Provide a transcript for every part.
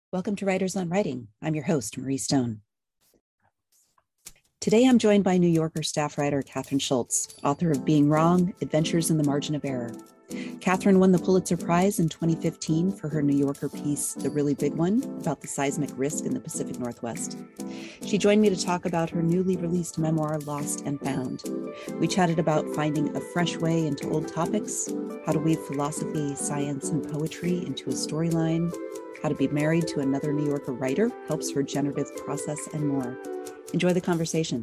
Welcome to Writers on Writing. I'm your host, Marie Stone. Today, I'm joined by New Yorker staff writer Kathryn Schulz, author of Being Wrong, Adventures in the Margin of Error. Kathryn won the Pulitzer Prize in 2015 for her New Yorker piece, The Really Big One, about the seismic risk in the Pacific Northwest. She joined me to talk about her newly released memoir, Lost and Found. We chatted about finding a fresh way into old topics, how to weave philosophy, science, and poetry into a storyline, how to be married to another New Yorker writer helps her generative process, and more. Enjoy the conversation.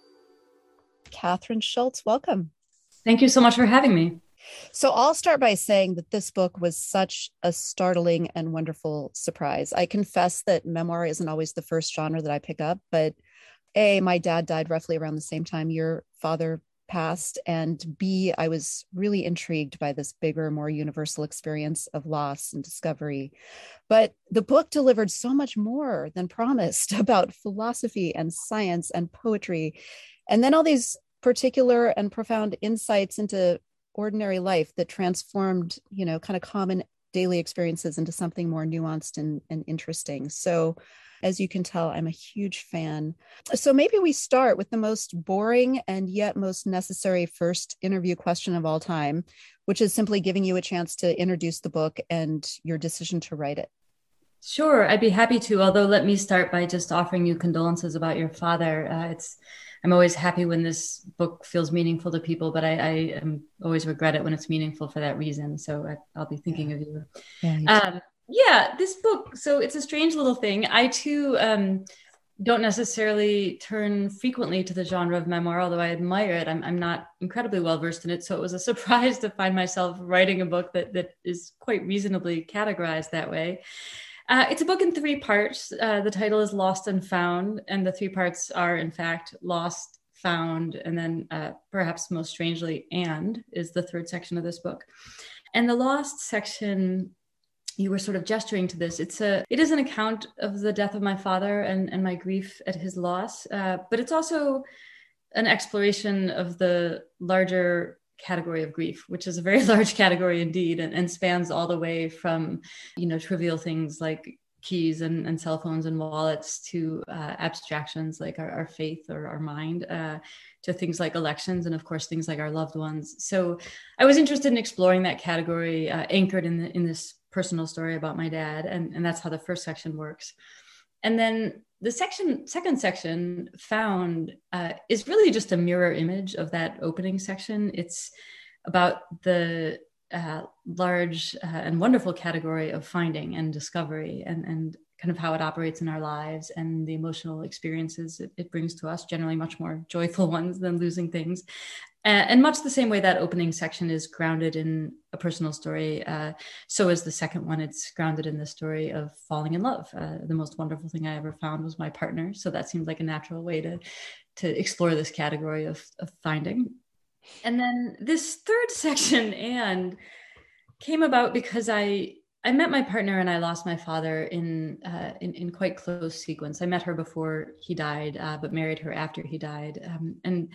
Kathryn Schulz, welcome. Thank you so much for having me. So I'll start by saying that this book was such a startling and wonderful surprise. I confess that memoir isn't always the first genre that I pick up, but A, my dad died roughly around the same time your father passed, and B, I was really intrigued by this bigger, more universal experience of loss and discovery. But the book delivered so much more than promised about philosophy and science and poetry, and then all these particular and profound insights into ordinary life that transformed, kind of common daily experiences into something more nuanced and interesting. So as you can tell, I'm a huge fan. So maybe we start with the most boring and yet most necessary first interview question of all time, which is simply giving you a chance to introduce the book and your decision to write it. Sure, I'd be happy to, although let me start by just offering you condolences about your father. I'm always happy when this book feels meaningful to people, but I always regret it when it's meaningful for that reason. So I'll be thinking of you. This book, so it's a strange little thing. I too don't necessarily turn frequently to the genre of memoir, although I admire it. I'm not incredibly well versed in it. So it was a surprise to find myself writing a book that is quite reasonably categorized that way. It's a book in three parts. The title is Lost and Found, and the three parts are, in fact, Lost, Found, and then perhaps most strangely, and is the third section of this book. And the Lost section, you were sort of gesturing to this. It is an account of the death of my father and my grief at his loss, but it's also an exploration of the larger category of grief, which is a very large category indeed, and spans all the way from, trivial things like keys and cell phones and wallets to abstractions like our faith or our mind, to things like elections and of course things like our loved ones. So I was interested in exploring that category, anchored in this personal story about my dad, and that's how the first section works. And then the second section, Found, is really just a mirror image of that opening section. It's about the large and wonderful category of finding and discovery, and kind of how it operates in our lives and the emotional experiences it brings to us, generally much more joyful ones than losing things. And much the same way that opening section is grounded in a personal story, so is the second one. It's grounded in the story of falling in love. The most wonderful thing I ever found was my partner. So that seemed like a natural way to explore this category of finding. And then this third section, and came about because I met my partner and I lost my father in quite close sequence. I met her before he died, but married her after he died. And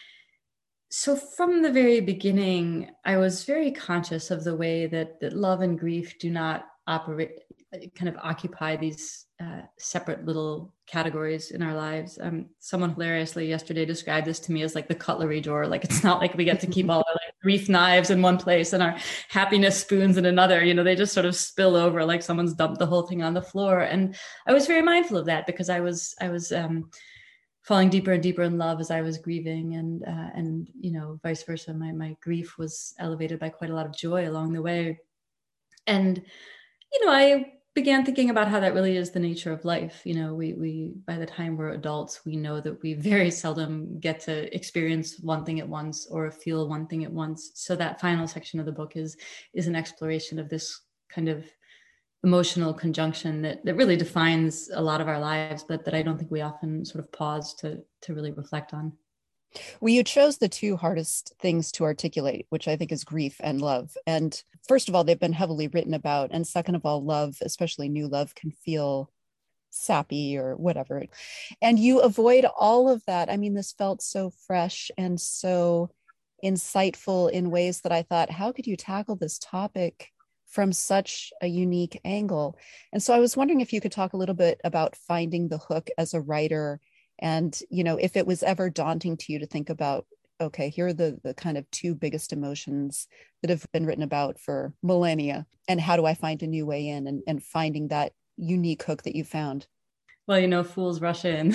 so from the very beginning, I was very conscious of the way that love and grief do not kind of occupy these separate little categories in our lives. Someone hilariously yesterday described this to me as like the cutlery drawer. Like, it's not like we get to keep all our grief knives in one place and our happiness spoons in another. They just sort of spill over like someone's dumped the whole thing on the floor. And I was very mindful of that because I was falling deeper and deeper in love as I was grieving, and vice versa. My grief was elevated by quite a lot of joy along the way. And I began thinking about how that really is the nature of life. We by the time we're adults, we know that we very seldom get to experience one thing at once or feel one thing at once. So that final section of the book is an exploration of this kind of emotional conjunction that really defines a lot of our lives, but that I don't think we often sort of pause to really reflect on. Well, you chose the two hardest things to articulate, which I think is grief and love. And first of all, they've been heavily written about. And second of all, love, especially new love, can feel sappy or whatever. And you avoid all of that. I mean, this felt so fresh and so insightful in ways that I thought, how could you tackle this topic from such a unique angle. And so I was wondering if you could talk a little bit about finding the hook as a writer, and, if it was ever daunting to you to think about, okay, here are the kind of two biggest emotions that have been written about for millennia, and how do I find a new way in, and finding that unique hook that you found? Well, fools rush in.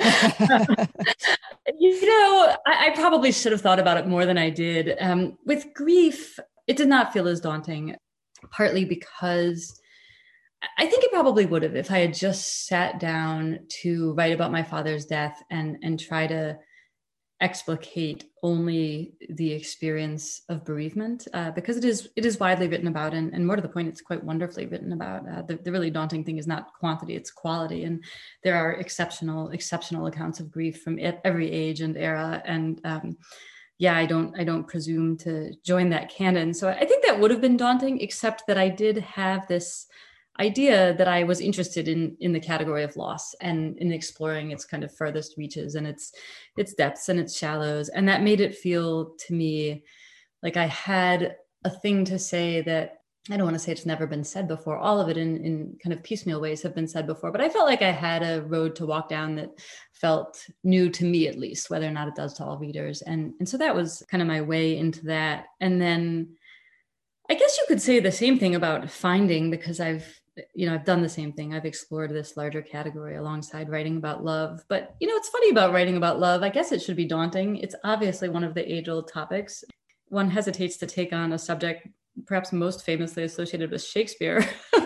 I probably should have thought about it more than I did. With grief, it did not feel as daunting, partly because I think it probably would have if I had just sat down to write about my father's death and try to explicate only the experience of bereavement, because it is widely written about, and more to the point, it's quite wonderfully written about. The really daunting thing is not quantity, it's quality, and there are exceptional accounts of grief from every age and era, and I don't presume to join that canon. So I think that would have been daunting, except that I did have this idea that I was interested in the category of loss and in exploring its kind of furthest reaches and its depths and its shallows. And that made it feel to me like I had a thing to say that I don't want to say it's never been said before. All of it in kind of piecemeal ways have been said before, but I felt like I had a road to walk down that felt new to me, at least, whether or not it does to all readers. And so that was kind of my way into that. And then I guess you could say the same thing about finding, because I've done the same thing. I've explored this larger category alongside writing about love. But, it's funny about writing about love. I guess it should be daunting. It's obviously one of the age-old topics. One hesitates to take on a subject perhaps most famously associated with Shakespeare,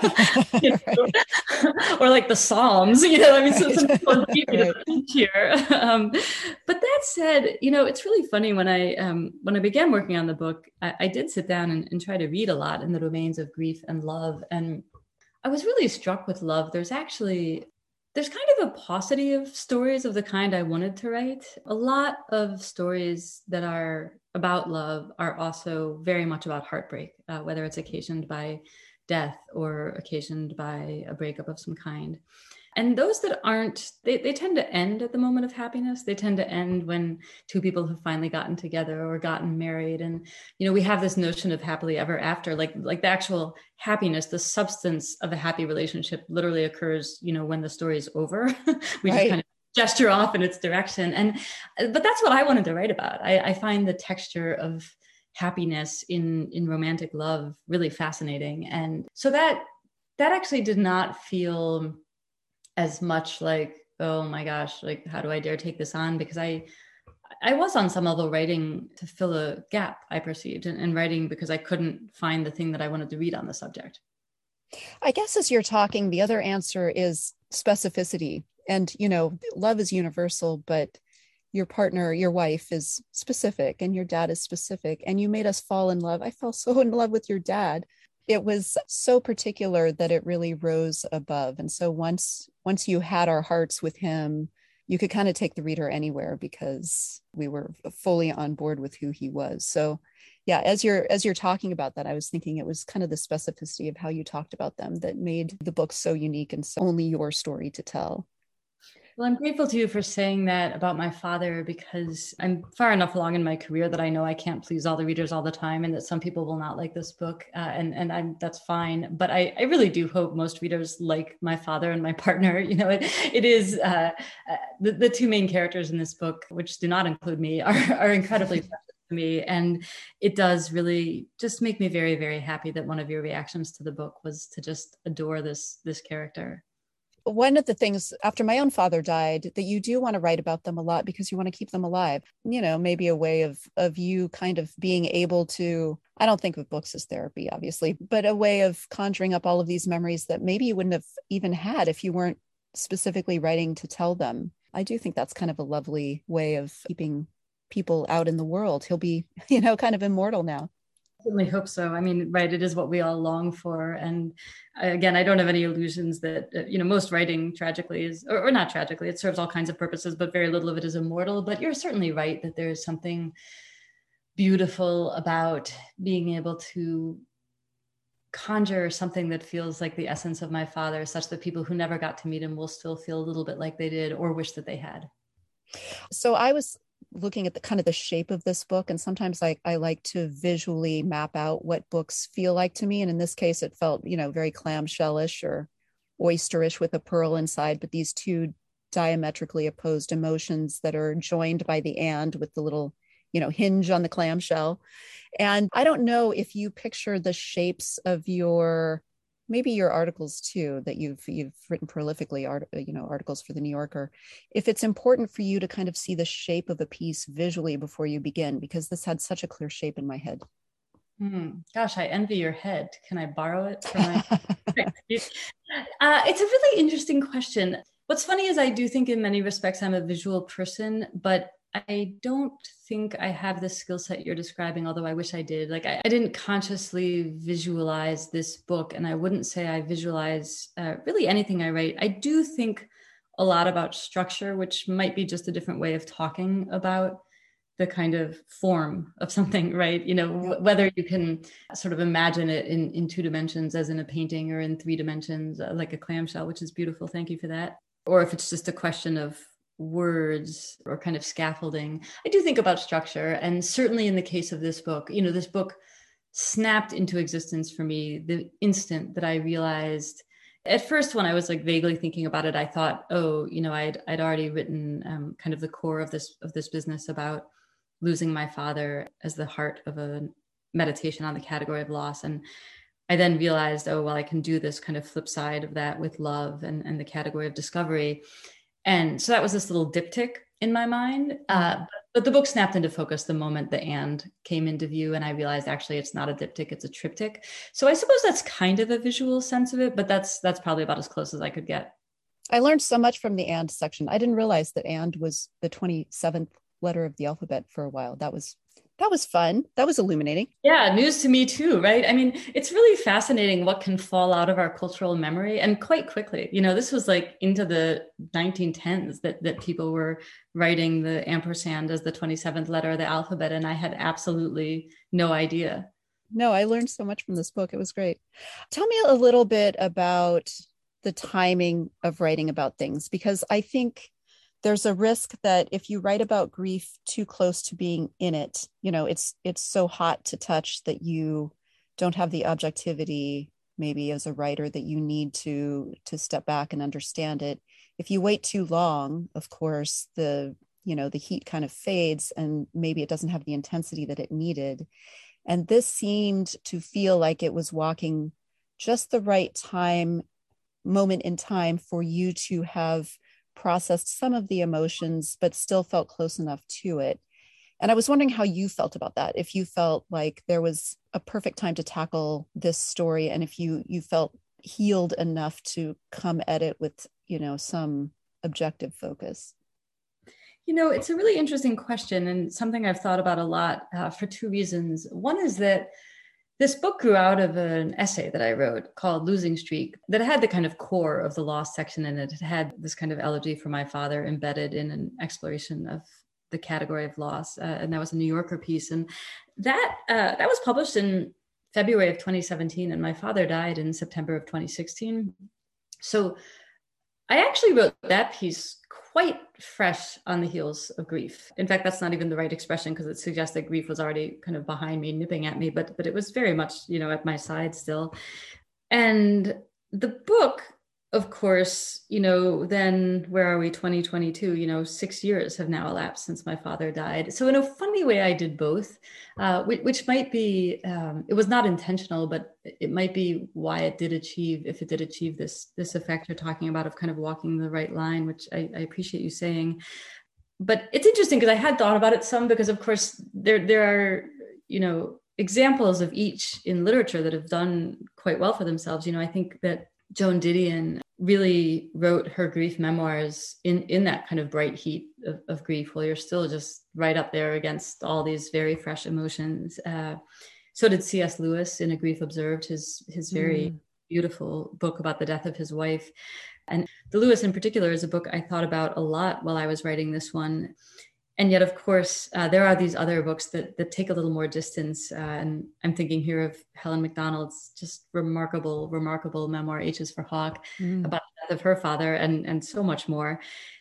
or like the Psalms, so some people here. But that said, it's really funny when I began working on the book, I did sit down and try to read a lot in the domains of grief and love. And I was really struck with love. There's kind of a paucity of stories of the kind I wanted to write. A lot of stories that are about love are also very much about heartbreak, whether it's occasioned by death or occasioned by a breakup of some kind. And those that aren't, they tend to end at the moment of happiness. They tend to end when two people have finally gotten together or gotten married. And, we have this notion of happily ever after, like the actual happiness, the substance of a happy relationship literally occurs, when the story is over. We just kind of gesture off in its direction. But that's what I wanted to write about. I find the texture of happiness in romantic love really fascinating. And so that actually did not feel as much like, oh my gosh, like, how do I dare take this on? Because I was on some level writing to fill a gap I perceived, and writing because I couldn't find the thing that I wanted to read on the subject. I guess as you're talking, the other answer is specificity. And, love is universal, but your partner, your wife is specific, and your dad is specific, and you made us fall in love. I fell so in love with your dad. It was so particular that it really rose above. And so once you had our hearts with him, you could kind of take the reader anywhere because we were fully on board with who he was. So yeah, as you're talking about that, I was thinking it was kind of the specificity of how you talked about them that made the book so unique and so only your story to tell. Well, I'm grateful to you for saying that about my father, because I'm far enough along in my career that I know I can't please all the readers all the time, and that some people will not like this book, and that's fine. But I really do hope most readers like my father and my partner. It is the two main characters in this book, which do not include me, are incredibly precious to me, and it does really just make me very, very happy that one of your reactions to the book was to just adore this character. One of the things after my own father died that you do want to write about them a lot because you want to keep them alive, maybe a way of you kind of being able to, I don't think of books as therapy, obviously, but a way of conjuring up all of these memories that maybe you wouldn't have even had if you weren't specifically writing to tell them. I do think that's kind of a lovely way of keeping people out in the world. He'll be, kind of immortal now. Certainly hope so. I mean, right, it is what we all long for. And again, I don't have any illusions that, most writing tragically is, or not tragically, it serves all kinds of purposes, but very little of it is immortal. But you're certainly right that there is something beautiful about being able to conjure something that feels like the essence of my father, such that people who never got to meet him will still feel a little bit like they did or wish that they had. So I was looking at the kind of the shape of this book. And sometimes I like to visually map out what books feel like to me. And in this case, it felt, very clamshellish or oysterish with a pearl inside, but these two diametrically opposed emotions that are joined by the and with the little, hinge on the clamshell. And I don't know if you picture the shapes of maybe your articles too, that you've written prolifically, articles for the New Yorker, if it's important for you to kind of see the shape of a piece visually before you begin, because this had such a clear shape in my head. Gosh, I envy your head. Can I borrow it for my? It's a really interesting question. What's funny is I do think in many respects I'm a visual person, but I don't think I have the skill set you're describing, although I wish I did. Like I didn't consciously visualize this book, and I wouldn't say I visualize really anything I write. I do think a lot about structure, which might be just a different way of talking about the kind of form of something, right? Whether you can sort of imagine it in two dimensions as in a painting or in three dimensions, like a clamshell, which is beautiful. Thank you for that. Or if it's just a question of words or kind of scaffolding. I do think about structure. And certainly in the case of this book, this book snapped into existence for me the instant that I realized. At first, when I was like vaguely thinking about it, I thought, I'd already written kind of the core of this business about losing my father as the heart of a meditation on the category of loss. And I then realized, I can do this kind of flip side of that with love and the category of discovery. And so that was this little diptych in my mind. But the book snapped into focus the moment the and came into view. And I realized actually it's not a diptych, it's a triptych. So I suppose that's kind of a visual sense of it, but that's probably about as close as I could get. I learned so much from the and section. I didn't realize that and was the 27th letter of the alphabet for a while. That was fun. That was illuminating. Yeah, news to me too, right? I mean, it's really fascinating what can fall out of our cultural memory, and quite quickly. This was like into the 1910s that people were writing the ampersand as the 27th letter of the alphabet, and I had absolutely no idea. No, I learned so much from this book. It was great. Tell me a little bit about the timing of writing about things, because I think there's a risk that if you write about grief too close to being in it, it's so hot to touch that you don't have the objectivity maybe as a writer that you need to step back and understand it. If you wait too long, of course, the heat kind of fades and maybe it doesn't have the intensity that it needed. And this seemed to feel like it was walking just the right moment in time for you to have processed some of the emotions, but still felt close enough to it. And I was wondering how you felt about that. If you felt like there was a perfect time to tackle this story, and if you felt healed enough to come at it with, some objective focus. It's a really interesting question and something I've thought about a lot for two reasons. One is that this book grew out of an essay that I wrote called Losing Streak that had the kind of core of the loss section in it. It had this kind of elegy for my father embedded in an exploration of the category of loss. And that was a New Yorker piece. And that was published in February of 2017. And my father died in September of 2016. So I actually wrote that piece quite fresh on the heels of grief. In fact, that's not even the right expression because it suggests that grief was already kind of behind me, nipping at me, but it was very much, at my side still. And the book, of course, then where are we, 2022, 6 years have now elapsed since my father died. So in a funny way, I did both, which might be, it was not intentional, but it might be why it did achieve, if it did achieve this effect you're talking about of kind of walking the right line, which I appreciate you saying. But it's interesting because I had thought about it some, because of course there are, examples of each in literature that have done quite well for themselves. I think that Joan Didion really wrote her grief memoirs in that kind of bright heat of grief, while you're still just right up there against all these very fresh emotions. So did C.S. Lewis in A Grief Observed, his very beautiful book about the death of his wife. And the Lewis in particular is a book I thought about a lot while I was writing this one. And yet, of course, there are these other books that take a little more distance. And I'm thinking here of Helen Macdonald's just remarkable memoir, H is for Hawk, about the death of her father and so much more.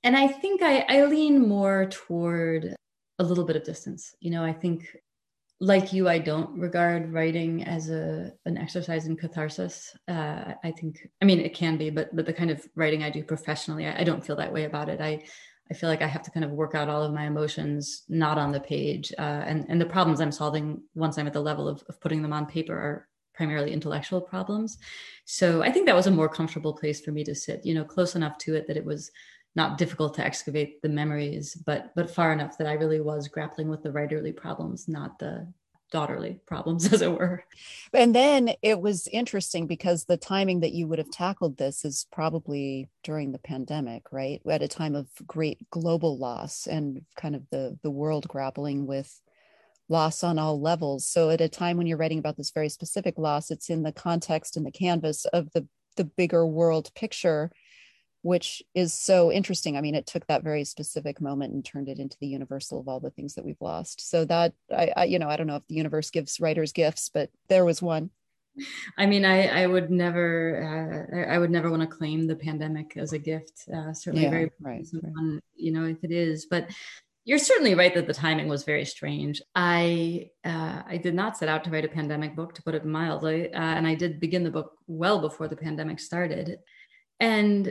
And I think I lean more toward a little bit of distance. I think, like you, I don't regard writing as an exercise in catharsis. I think, I mean, it can be, but the kind of writing I do professionally, I don't feel that way about it. I feel like I have to kind of work out all of my emotions, not on the page. And the problems I'm solving once I'm at the level of putting them on paper are primarily intellectual problems. So I think that was a more comfortable place for me to sit, close enough to it that it was not difficult to excavate the memories, but far enough that I really was grappling with the writerly problems, not the daughterly problems, as it were. And then it was interesting because the timing that you would have tackled this is probably during the pandemic, right? At a time of great global loss and kind of the world grappling with loss on all levels. So at a time when you're writing about this very specific loss, it's in the context and the canvas of the bigger world picture, which is so interesting. I mean, it took that very specific moment and turned it into the universal of all the things that we've lost. So that I don't know if the universe gives writers gifts, but there was one. I mean, I would never want to claim the pandemic as a gift. Certainly, Yeah, very right. fun, if it is. But you're certainly right that the timing was very strange. I did not set out to write a pandemic book, to put it mildly, and I did begin the book well before the pandemic started. And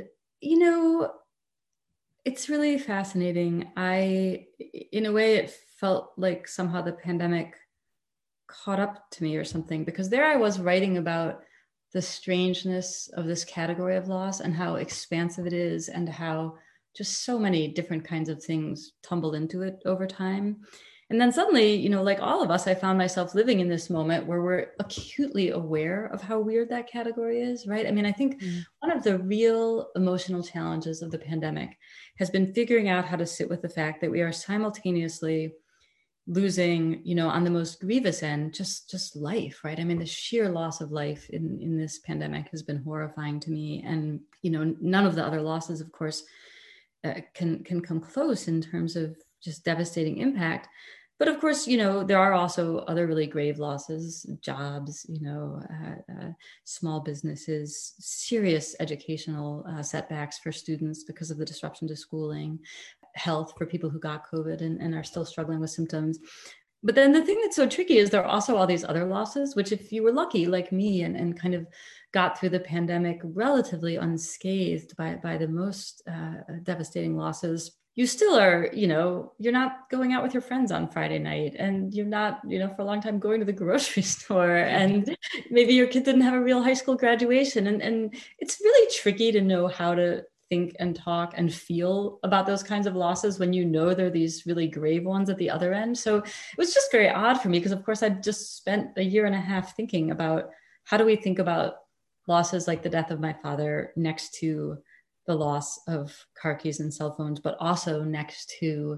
it's really fascinating. In a way, it felt like somehow the pandemic caught up to me or something, because there I was writing about the strangeness of this category of loss and how expansive it is and how just so many different kinds of things tumble into it over time. And then suddenly, like all of us, I found myself living in this moment where we're acutely aware of how weird that category is, right? I mean, I think one of the real emotional challenges of the pandemic has been figuring out how to sit with the fact that we are simultaneously losing, on the most grievous end, just life, right? I mean, the sheer loss of life in this pandemic has been horrifying to me. And, none of the other losses, of course, can come close in terms of just devastating impact. But of course, there are also other really grave losses, jobs, small businesses, serious educational setbacks for students because of the disruption to schooling, health for people who got COVID and are still struggling with symptoms. But then the thing that's so tricky is there are also all these other losses, which if you were lucky like me and kind of got through the pandemic relatively unscathed by the most devastating losses, you still are, you're not going out with your friends on Friday night, and you're not, for a long time going to the grocery store, and maybe your kid didn't have a real high school graduation. And it's really tricky to know how to think and talk and feel about those kinds of losses when there are these really grave ones at the other end. So it was just very odd for me because, of course, I'd just spent a year and a half thinking about how do we think about losses like the death of my father next to the loss of car keys and cell phones, but also next to,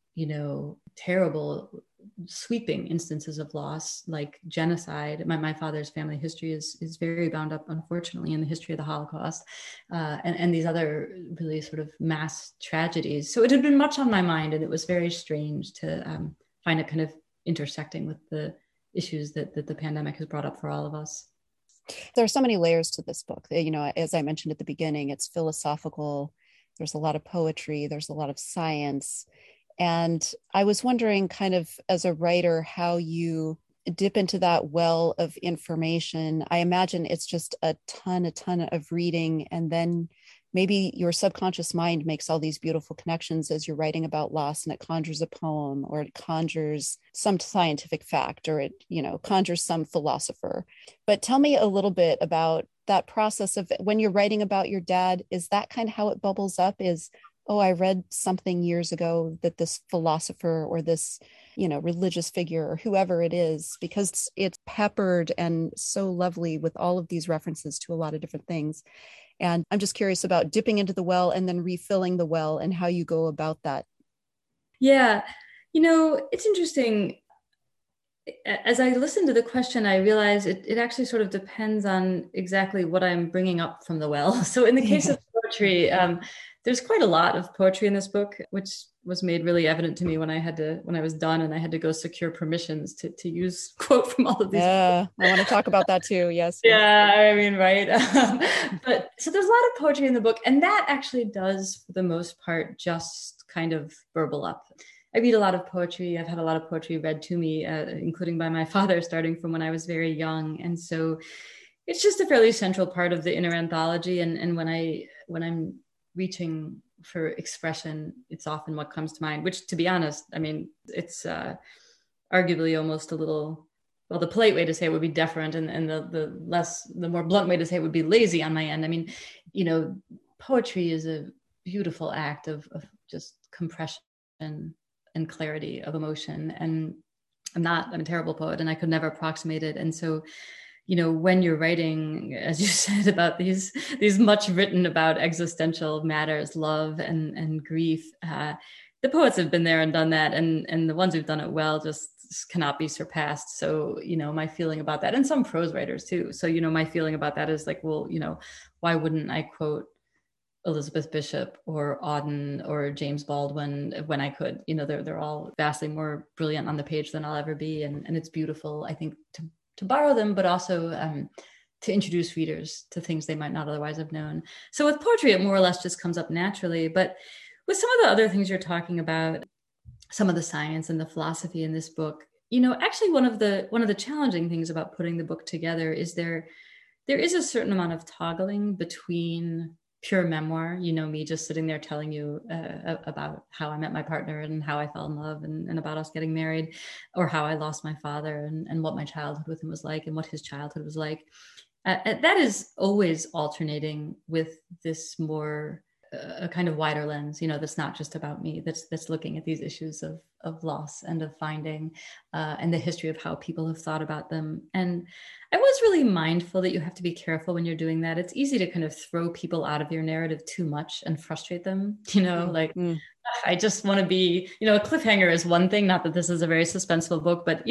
terrible sweeping instances of loss like genocide. My father's family history is very bound up, unfortunately, in the history of the Holocaust and these other really sort of mass tragedies. So it had been much on my mind, and it was very strange to find it kind of intersecting with the issues that the pandemic has brought up for all of us. There are so many layers to this book. As I mentioned at the beginning, it's philosophical. There's a lot of poetry. There's a lot of science. And I was wondering, kind of as a writer, how you dip into that well of information. I imagine it's just a ton of reading, and then maybe your subconscious mind makes all these beautiful connections as you're writing about loss, and it conjures a poem, or it conjures some scientific fact, or it, conjures some philosopher. But tell me a little bit about that process of when you're writing about your dad. Is that kind of how it bubbles up? Oh, I read something years ago that this philosopher or this, religious figure or whoever it is, because it's peppered and so lovely with all of these references to a lot of different things. And I'm just curious about dipping into the well and then refilling the well and how you go about that. Yeah, it's interesting. As I listen to the question, I realize it actually sort of depends on exactly what I'm bringing up from the well. So in the case of poetry, There's quite a lot of poetry in this book, which was made really evident to me when I was done and I had to go secure permissions to use quote from all of these. Yeah, I want to talk about that too. Yes. Yeah, I mean, right. But so there's a lot of poetry in the book, and that actually does, for the most part, just kind of burble up. I read a lot of poetry. I've had a lot of poetry read to me, including by my father, starting from when I was very young. And so it's just a fairly central part of the inner anthology. And when I'm reaching for expression, it's often what comes to mind, which, to be honest, I mean, it's arguably almost a little, well, the polite way to say it would be deferent, and the more blunt way to say it would be lazy on my end. I mean, poetry is a beautiful act of just compression and clarity of emotion. And I'm a terrible poet, and I could never approximate it. And so, when you're writing, as you said, about these much written about existential matters, love and grief, the poets have been there and done that, and the ones who've done it well just cannot be surpassed. So, my feeling about that, and some prose writers too. So, my feeling about that is like, well, why wouldn't I quote Elizabeth Bishop or Auden or James Baldwin when I could? They're all vastly more brilliant on the page than I'll ever be, and it's beautiful, I think, to borrow them, but also to introduce readers to things they might not otherwise have known. So with poetry, it more or less just comes up naturally. But with some of the other things you're talking about, some of the science and the philosophy in this book, actually one of the challenging things about putting the book together is there is a certain amount of toggling between pure memoir, me just sitting there telling you about how I met my partner and how I fell in love and about us getting married, or how I lost my father and what my childhood with him was like and what his childhood was like. That is always alternating with this more a kind of wider lens, that's not just about me, that's looking at these issues of loss and of finding and the history of how people have thought about them. And I was really mindful that you have to be careful when you're doing that. It's easy to kind of throw people out of your narrative too much and frustrate them, like I just want to be, a cliffhanger is one thing, not that this is a very suspenseful book, but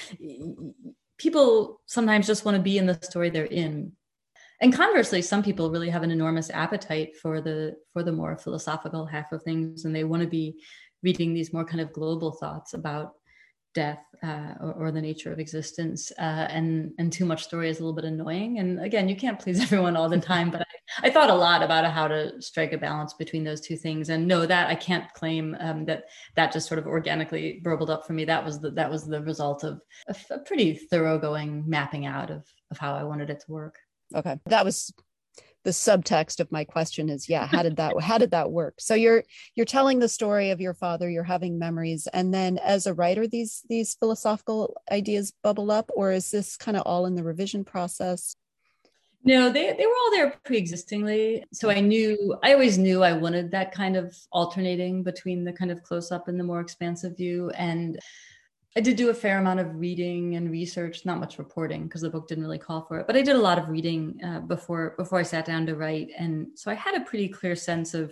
people sometimes just want to be in the story they're in. And conversely, some people really have an enormous appetite for the more philosophical half of things, and they want to be reading these more kind of global thoughts about death or the nature of existence. And too much story is a little bit annoying. And again, you can't please everyone all the time, but I thought a lot about how to strike a balance between those two things. And no, that I can't claim that just sort of organically burbled up for me. That was the result of a pretty thoroughgoing mapping out of how I wanted it to work. Okay. That was the subtext of my question is, how did that work? So you're telling the story of your father, you're having memories, and then as a writer, these philosophical ideas bubble up, or is this kind of all in the revision process? No, they were all there pre-existingly. So I always knew I wanted that kind of alternating between the kind of close up and the more expansive view. And I did do a fair amount of reading and research, not much reporting because the book didn't really call for it, but I did a lot of reading before I sat down to write. And so I had a pretty clear sense of,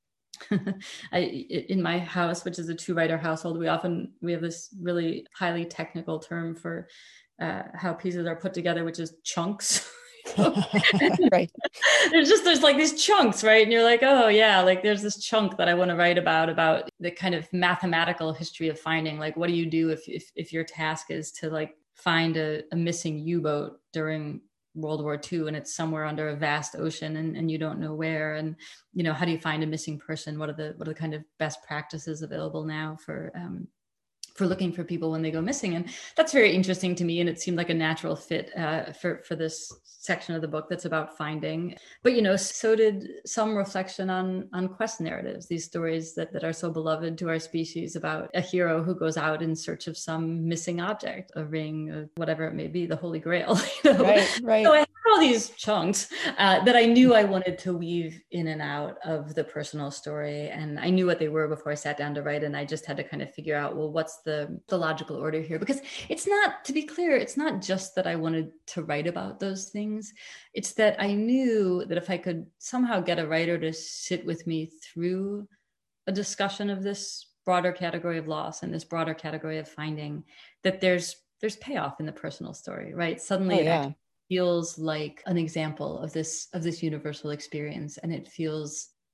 in my house, which is a 2-writer household, we have this really highly technical term for how pieces are put together, which is chunks. Right. There's like these chunks, right? And you're like, oh yeah, like there's this chunk that I want to write about the kind of mathematical history of finding, like, what do you do if your task is to like find a missing U-boat during World War II and it's somewhere under a vast ocean and you don't know where, and how do you find a missing person? What are the kind of best practices available now for looking for people when they go missing? And that's very interesting to me. And it seemed like a natural fit for this section of the book that's about finding. But, so did some reflection on quest narratives, these stories that are so beloved to our species about a hero who goes out in search of some missing object, a ring, whatever it may be, the Holy Grail. Right. So I had all these chunks that I knew I wanted to weave in and out of the personal story. And I knew what they were before I sat down to write. And I just had to kind of figure out, well, what's the logical order here? Because it's not, to be clear, it's not just that I wanted to write about those things. It's that I knew that if I could somehow get a writer to sit with me through a discussion of this broader category of loss and this broader category of finding, that there's payoff in the personal story, right? Suddenly it actually feels like an example of this universal experience, and it feels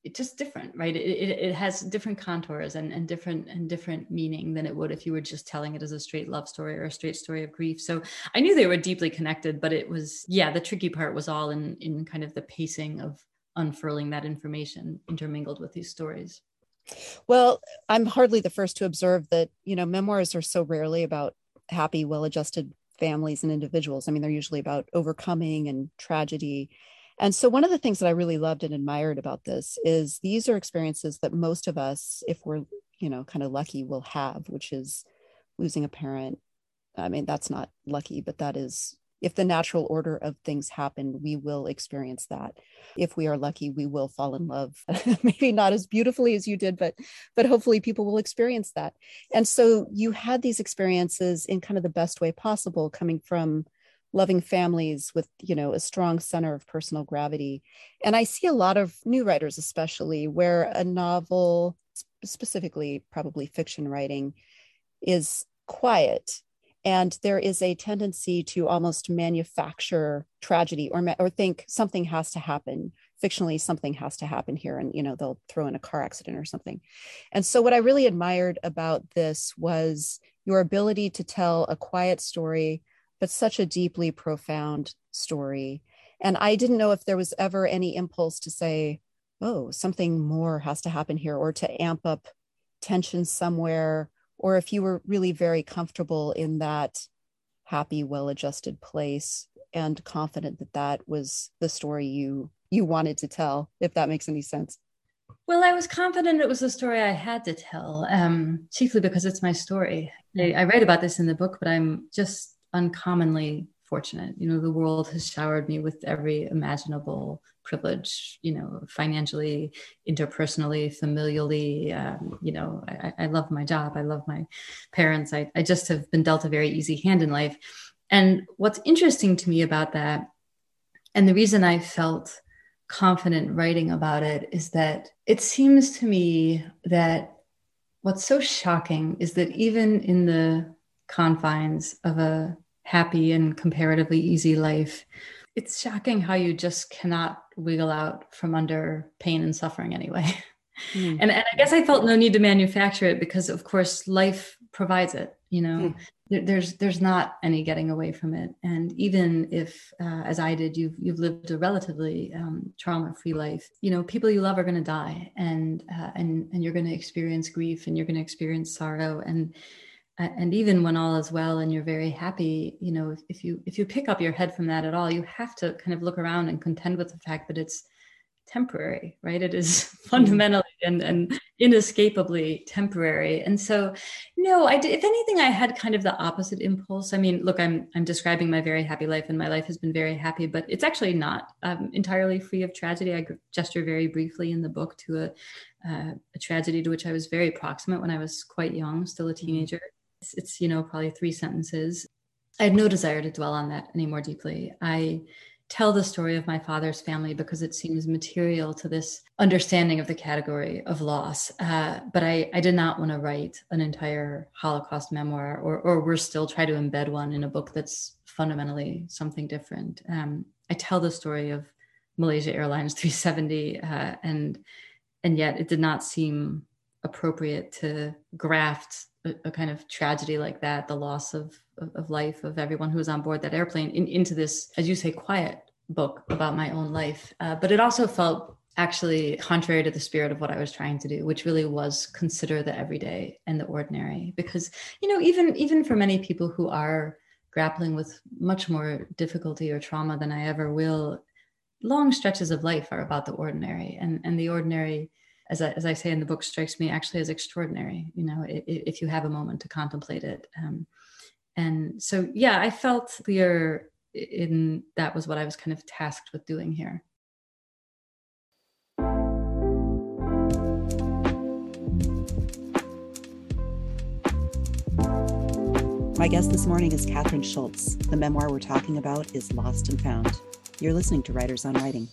it's just different, right? It has different contours and different meaning than it would if you were just telling it as a straight love story or a straight story of grief. So I knew they were deeply connected, but it was, yeah, the tricky part was all in kind of the pacing of unfurling that information intermingled with these stories. Well, I'm hardly the first to observe that, memoirs are so rarely about happy, well-adjusted families and individuals. I mean, they're usually about overcoming and tragedy. And so one of the things that I really loved and admired about this is these are experiences that most of us, if we're, kind of lucky, will have, which is losing a parent. I mean, that's not lucky, but that is, if the natural order of things happen, we will experience that. If we are lucky, we will fall in love. Maybe not as beautifully as you did, but hopefully people will experience that. And so you had these experiences in kind of the best way possible, coming from loving families with, a strong center of personal gravity. And I see a lot of new writers, especially, where a novel, specifically probably fiction writing, is quiet, and there is a tendency to almost manufacture tragedy or think something has to happen fictionally, something has to happen here, and they'll throw in a car accident or something. And so what I really admired about this was your ability to tell a quiet story, but such a deeply profound story. And I didn't know if there was ever any impulse to say, oh, something more has to happen here, or to amp up tension somewhere, or if you were really very comfortable in that happy, well-adjusted place and confident that that was the story you wanted to tell, if that makes any sense. Well, I was confident it was the story I had to tell, chiefly because it's my story. I write about this in the book, but I'm just uncommonly fortunate. The world has showered me with every imaginable privilege, financially, interpersonally, familially. I love my job. I love my parents. I just have been dealt a very easy hand in life. And what's interesting to me about that, and the reason I felt confident writing about it, is that it seems to me that what's so shocking is that even in the confines of a happy and comparatively easy life, it's shocking how you just cannot wiggle out from under pain and suffering anyway. Mm. And I guess I felt no need to manufacture it because, of course, life provides it. There's not any getting away from it. And even if, as I did, you've lived a relatively trauma-free life, people you love are going to die, and you're going to experience grief, and you're going to experience sorrow, and even when all is well and you're very happy, if you pick up your head from that at all, you have to kind of look around and contend with the fact that it's temporary, right? It is fundamentally and inescapably temporary. And so, no, if anything, I had kind of the opposite impulse. I mean, look, I'm describing my very happy life, and my life has been very happy, but it's actually not entirely free of tragedy. I gesture very briefly in the book to a tragedy to which I was very proximate when I was quite young, still a teenager. It's probably 3 sentences. I had no desire to dwell on that any more deeply. I tell the story of my father's family because it seems material to this understanding of the category of loss. But I did not want to write an entire Holocaust memoir, or worse still, try to embed one in a book that's fundamentally something different. I tell the story of Malaysia Airlines 370, and yet it did not seem appropriate to graft a kind of tragedy like that, the loss of life of everyone who was on board that airplane, into this, as you say, quiet book about my own life. But it also felt actually contrary to the spirit of what I was trying to do, which really was consider the everyday and the ordinary. Because, even for many people who are grappling with much more difficulty or trauma than I ever will, long stretches of life are about the ordinary, and the ordinary, as I say in the book, strikes me actually as extraordinary, if you have a moment to contemplate it. And so, yeah, I felt clear in that was what I was kind of tasked with doing here. My guest this morning is Kathryn Schulz. The memoir we're talking about is Lost and Found. You're listening to Writers on Writing.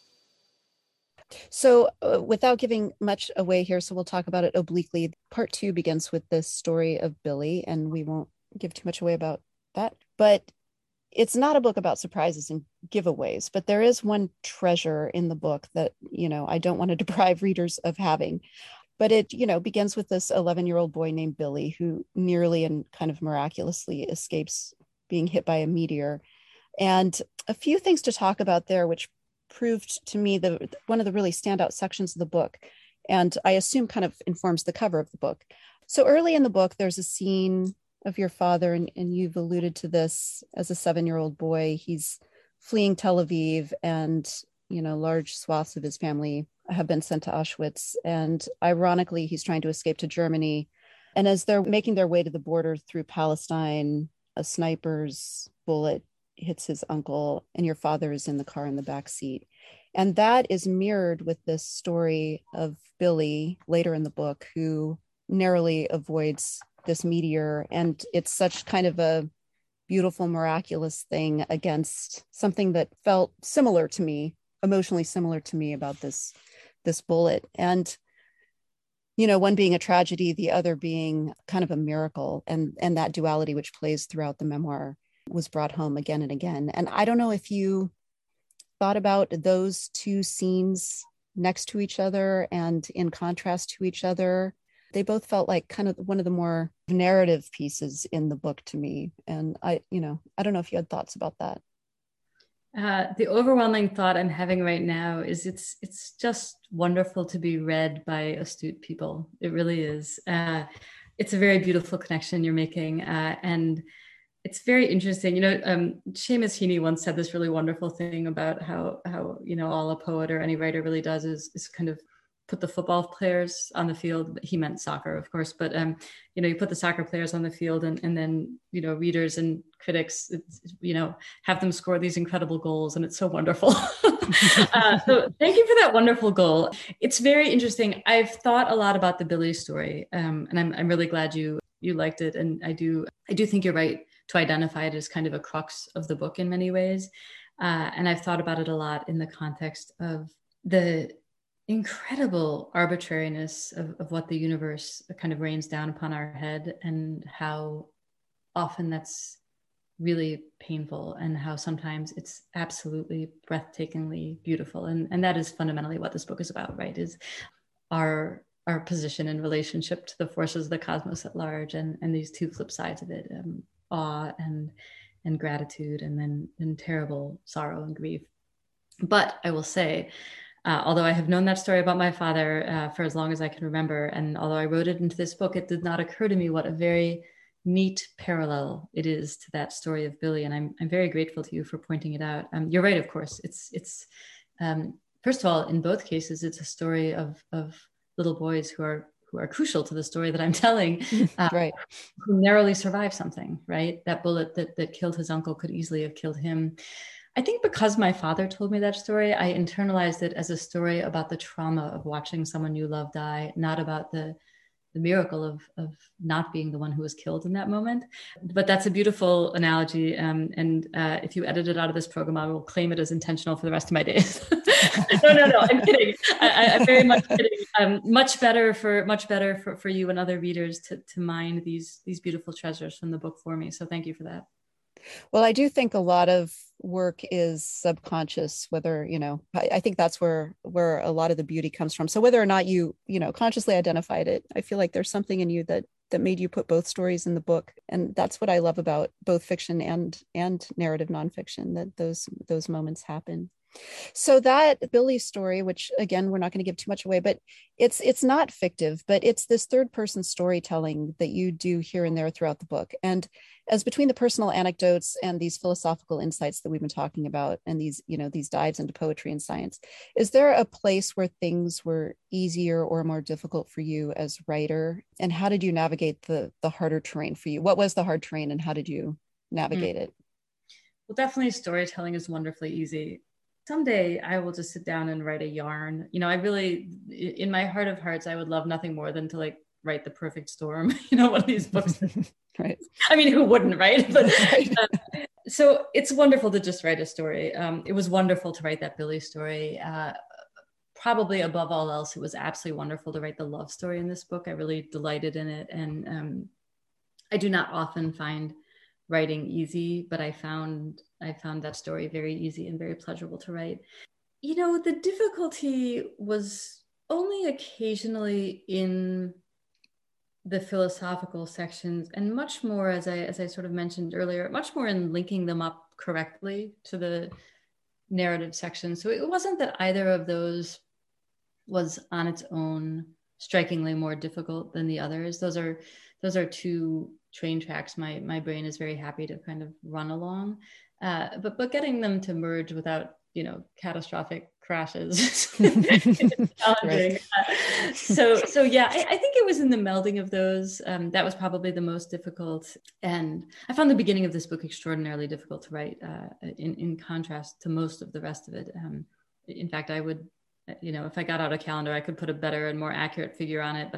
So without giving much away here, so we'll talk about it obliquely. Part 2 begins with this story of Billy, and we won't give too much away about that. But it's not a book about surprises and giveaways, but there is one treasure in the book that, I don't want to deprive readers of having. But it, begins with this 11-year-old boy named Billy who nearly and kind of miraculously escapes being hit by a meteor. And a few things to talk about there, which proved to me one of the really standout sections of the book, and I assume kind of informs the cover of the book. So early in the book, there's a scene of your father, and you've alluded to this. As a 7-year-old boy, he's fleeing Tel Aviv, and large swaths of his family have been sent to Auschwitz. And ironically, he's trying to escape to Germany. And as they're making their way to the border through Palestine, a sniper's bullet hits his uncle, and your father is in the car in the back seat. And that is mirrored with this story of Billy later in the book, who narrowly avoids this meteor. And it's such kind of a beautiful, miraculous thing against something that felt similar to me, emotionally similar to me, about this bullet. And one being a tragedy, the other being kind of a miracle. And that duality, which plays throughout the memoir, was brought home again and again. And I don't know if you thought about those two scenes next to each other and in contrast to each other. They both felt like kind of one of the more narrative pieces in the book to me. And I don't know if you had thoughts about that. The overwhelming thought I'm having right now is it's just wonderful to be read by astute people. It really is. It's a very beautiful connection you're making. And it's very interesting. Seamus Heaney once said this really wonderful thing about how all a poet or any writer really does is kind of put the football players on the field. He meant soccer, of course, but you put the soccer players on the field, and then readers and critics have them score these incredible goals, and it's so wonderful. So thank you for that wonderful goal. It's very interesting. I've thought a lot about the Billy story, and I'm really glad you liked it, and I do think you're right to identify it as kind of a crux of the book in many ways. And I've thought about it a lot in the context of the incredible arbitrariness of what the universe kind of rains down upon our head, and how often that's really painful, and how sometimes it's absolutely breathtakingly beautiful. And that is fundamentally what this book is about, right? Is our position in relationship to the forces of the cosmos at large, and these two flip sides of it, awe and gratitude, and then terrible sorrow and grief. But I will say, although I have known that story about my father for as long as I can remember, and although I wrote it into this book, it did not occur to me what a very neat parallel it is to that story of Billy. And I'm very grateful to you for pointing it out. You're right, of course. It's first of all, in both cases, it's a story of little boys who are crucial to the story that I'm telling, right, who narrowly survived something, right? That bullet that killed his uncle could easily have killed him. I think because my father told me that story, I internalized it as a story about the trauma of watching someone you love die, not about the miracle of not being the one who was killed in that moment. But that's a beautiful analogy. And if you edit it out of this program, I will claim it as intentional for the rest of my days. No, I'm kidding. I'm very much kidding. Much better for you and other readers to mine these beautiful treasures from the book for me. So thank you for that. Well, I do think a lot of work is subconscious, whether, I think that's where a lot of the beauty comes from. So whether or not you consciously identified it, I feel like there's something in you that made you put both stories in the book. And that's what I love about both fiction and narrative nonfiction, that those moments happen. So that Billy story, which again, we're not going to give too much away, but it's not fictive, but it's this third person storytelling that you do here and there throughout the book. And as between the personal anecdotes and these philosophical insights that we've been talking about, and these dives into poetry and science, is there a place where things were easier or more difficult for you as writer? And how did you navigate the harder terrain for you? What was the hard terrain, and how did you navigate it? Well, definitely storytelling is wonderfully easy. Someday I will just sit down and write a yarn. I really, in my heart of hearts, I would love nothing more than to write The Perfect Storm, one of these books. Right. I mean, who wouldn't, right? But so it's wonderful to just write a story. It was wonderful to write that Billy story. Probably above all else, it was absolutely wonderful to write the love story in this book. I really delighted in it. And I do not often find writing easy, but I found that story very easy and very pleasurable to write. The difficulty was only occasionally in the philosophical sections, and much more, as I sort of mentioned earlier, much more in linking them up correctly to the narrative section. So it wasn't that either of those was on its own strikingly more difficult than the others. Those are two train tracks my brain is very happy to kind of run along. But getting them to merge without catastrophic crashes challenging. Right. So yeah, I think it was in the melding of those that was probably the most difficult. And I found the beginning of this book extraordinarily difficult to write, in contrast to most of the rest of it. In fact, I would, if I got out a calendar, I could put a better and more accurate figure on it. But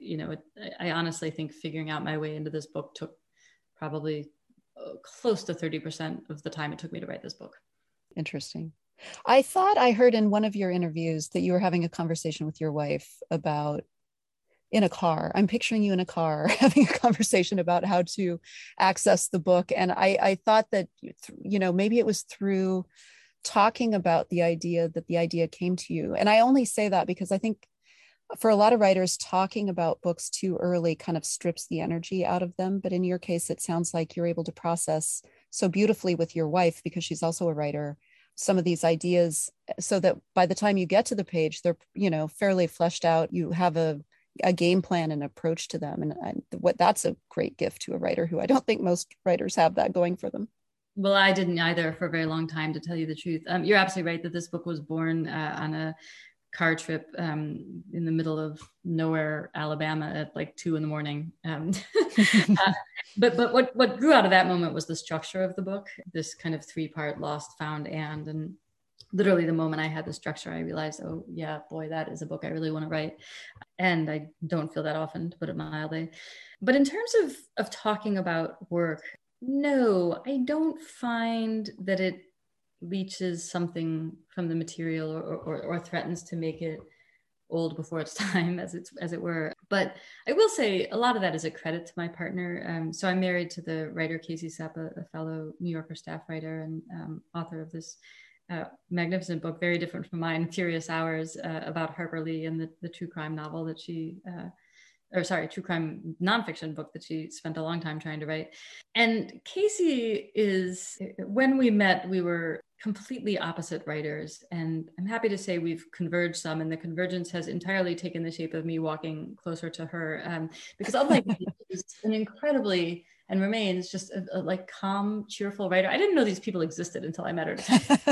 I honestly think figuring out my way into this book took probably close to 30% of the time it took me to write this book. Interesting. I thought I heard in one of your interviews that you were having a conversation with your wife about, in a car. I'm picturing you in a car having a conversation about how to access the book. And I thought that, maybe it was through talking about the idea that the idea came to you. And I only say that because I think for a lot of writers, talking about books too early kind of strips the energy out of them. But in your case, it sounds like you're able to process so beautifully with your wife, because she's also a writer, some of these ideas, so that by the time you get to the page, they're, fairly fleshed out. You have a game plan and approach to them. And that's a great gift to a writer, who I don't think most writers have that going for them. Well, I didn't either for a very long time, to tell you the truth. You're absolutely right that this book was born on a car trip in the middle of nowhere, Alabama, at like 2 a.m. But what grew out of that moment was the structure of the book, this kind of 3-part lost, found, and literally the moment I had the structure, I realized, oh yeah, boy, that is a book I really want to write. And I don't feel that often, to put it mildly. But in terms of talking about work, no, I don't find that it leaches something from the material or threatens to make it old before its time, as it were. But I will say a lot of that is a credit to my partner. So I'm married to the writer Casey Sepp, a fellow New Yorker staff writer and author of this magnificent book, very different from mine, Furious Hours, about Harper Lee and the true crime novel that she true crime nonfiction book that she spent a long time trying to write. And Casey when we met, we were completely opposite writers. And I'm happy to say we've converged some, and the convergence has entirely taken the shape of me walking closer to her. Because unlike me, she's an incredibly, and remains just a like calm, cheerful writer. I didn't know these people existed until I met her.